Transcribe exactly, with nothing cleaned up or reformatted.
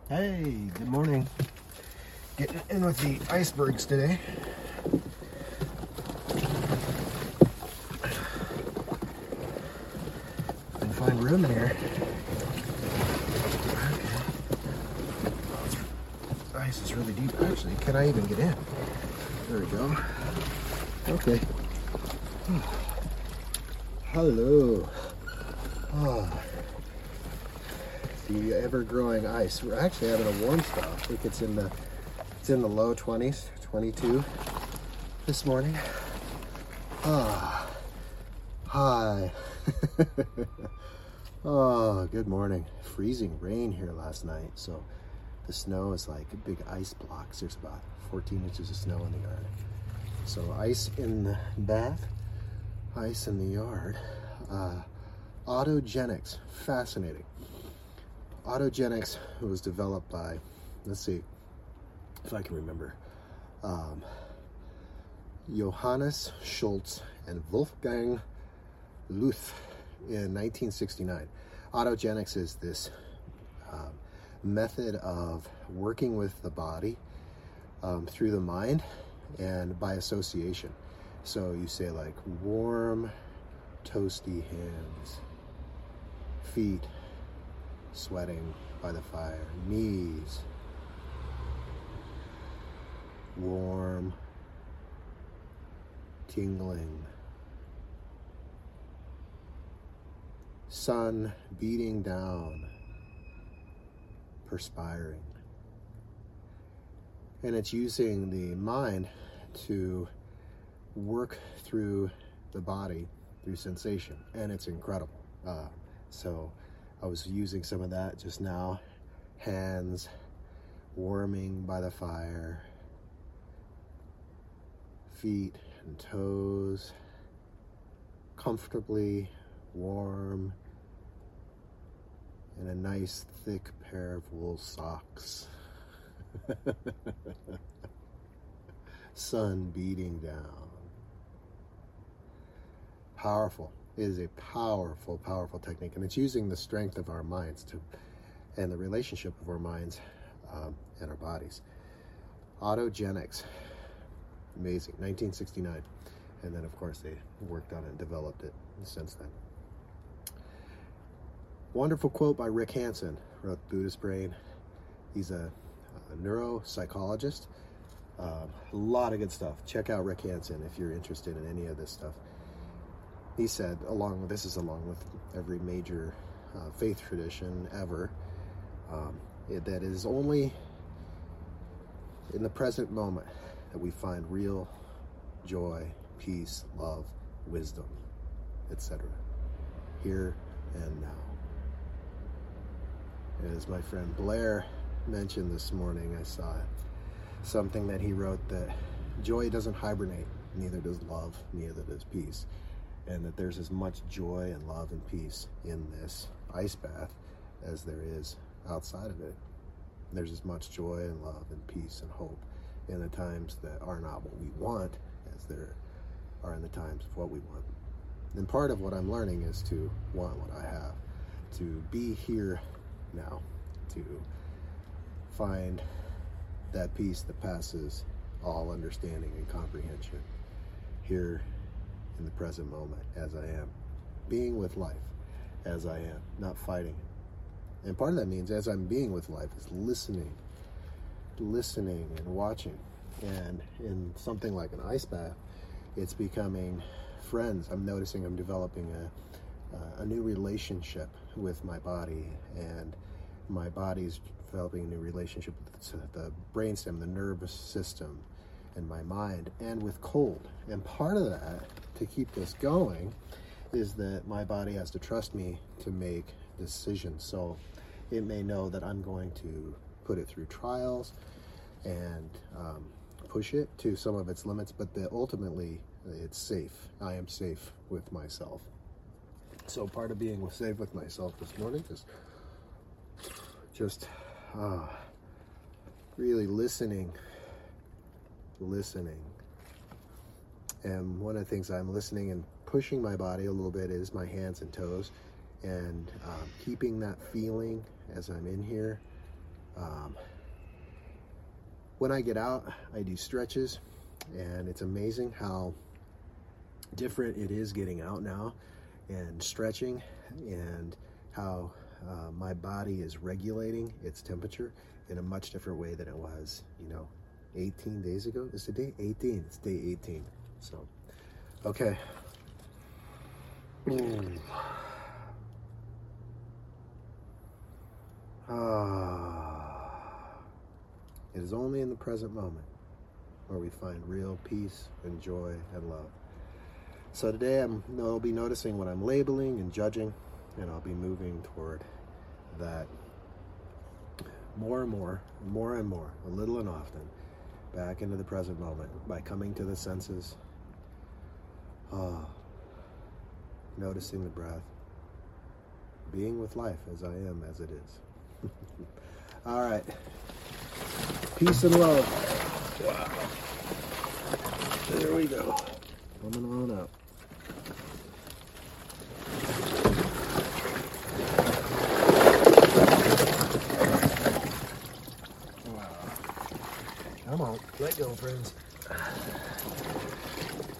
Hey, good morning. Getting in with the icebergs today. Can find room in here. The ice is really deep. Actually, can I even get in? There we go. Okay. Hello. Oh. The ever-growing ice. We're actually having a warm spell. I think it's in the it's in the low twenties, twenty-two this morning. Ah, hi. Oh, good morning. Freezing rain here last night, so the snow is like big ice blocks. There's about fourteen inches of snow in the yard. So ice in the bath, ice in the yard. Uh, autogenics, fascinating. Autogenics was developed by, let's see if I can remember, um, Johannes Schultz and Wolfgang Luth in nineteen sixty-nine. Autogenics is this um, method of working with the body um, through the mind and by association. So you say like warm, toasty hands, feet sweating by the fire, knees warm, tingling, sun beating down, perspiring. And it's using the mind to work through the body through sensation, and it's incredible. Uh, so I was using some of that just now. Hands warming by the fire, feet and toes comfortably warm in a nice thick pair of wool socks. Sun beating down. Powerful. It is a powerful, powerful technique, and it's using the strength of our minds to, and the relationship of our minds um, and our bodies. Autogenics, amazing, nineteen sixty-nine, and then of course they worked on it and developed it since then. Wonderful quote by Rick Hanson, wrote Buddhist Brain. He's a, a neuropsychologist. Um, a lot of good stuff. Check out Rick Hanson if you're interested in any of this stuff. He said, along with this is along with every major uh, faith tradition ever, um, it, that it is only in the present moment that we find real joy, peace, love, wisdom, et cetera. Here and now. And as my friend Blair mentioned this morning, I saw something that he wrote that joy doesn't hibernate, neither does love, neither does peace. And that there's as much joy and love and peace in this ice bath as there is outside of it. There's as much joy and love and peace and hope in the times that are not what we want as there are in the times of what we want. And part of what I'm learning is to want what I have, to be here now, to find that peace that passes all understanding and comprehension here in the present moment as I am, being with life as I am, not fighting it. And part of that means as I'm being with life is listening, listening and watching. And in something like an ice bath, it's becoming friends. I'm noticing I'm developing a, uh, a new relationship with my body, and my body's developing a new relationship with the brainstem, the nervous system, and my mind, and with cold. And part of that, to keep this going, is that my body has to trust me to make decisions. So it may know that I'm going to put it through trials and um, push it to some of its limits, but that ultimately it's safe. I am safe with myself. So part of being safe with myself this morning is just uh, really listening listening. And one of the things I'm listening and pushing my body a little bit is my hands and toes, and um, keeping that feeling as I'm in here Um, when I get out, I do stretches, and it's amazing how different it is getting out now and stretching, and how uh, my body is regulating its temperature in a much different way than it was, you know, eighteen days ago. Is today eighteen? It's day eighteen. So, okay. Mm. Ah. It is only in the present moment where we find real peace and joy and love. So today I'm, I'll be noticing what I'm labeling and judging, and I'll be moving toward that more and more, more and more, a little and often, back into the present moment by coming to the senses, ah, noticing the breath, being with life as I am, as it is. All right. Peace and love. Wow. There we go. Coming on up. Wow. Come on. Let go, friends.